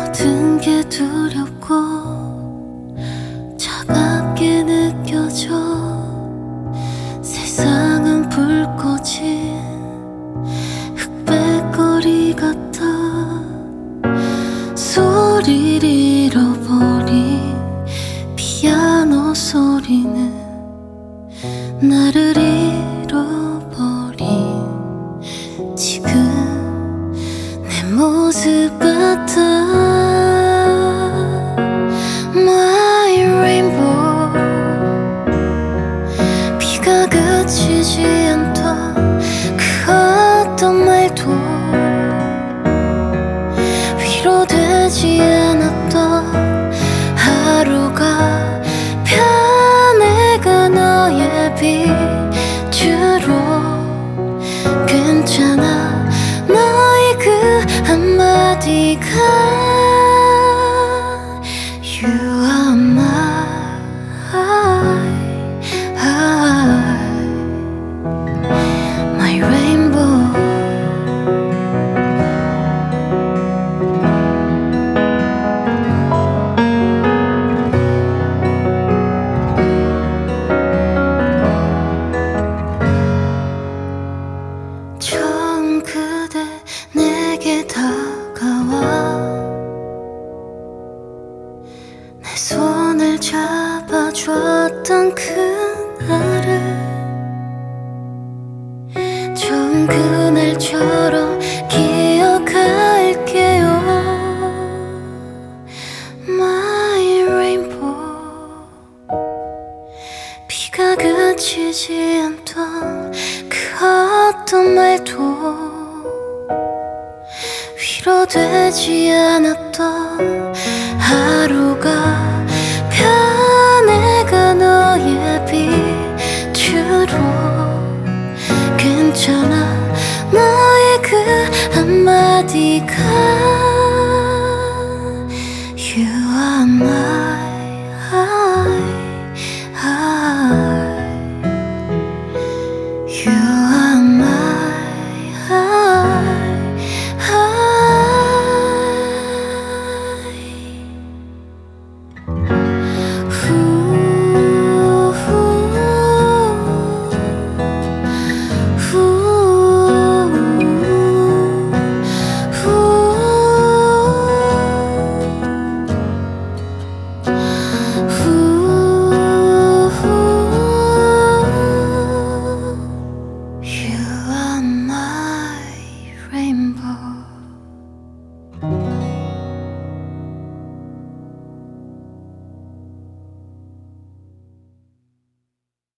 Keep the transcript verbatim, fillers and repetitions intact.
모든 게 두렵고 차갑게 느껴져. 세상은 불꽃인 흑백거리 같아. 소리를 잃어버린 피아노 소리는 나를 잃어버린 지금 내 모습 같아. My rainbow, 비가 그치지 않던 그 어떤 말도 위로되지 않았던 하루가 변해가 너의 빛으로. 괜찮아 너의 그 한마디가 You are my, my rainbow. 처음 그대 내게 다가와 내 손을 잡아줬던 그날을 처음 그날처럼 기억할게요. My rainbow, 비가 그치지 않던 그 어떤 말도 위로되지 않았던 하루가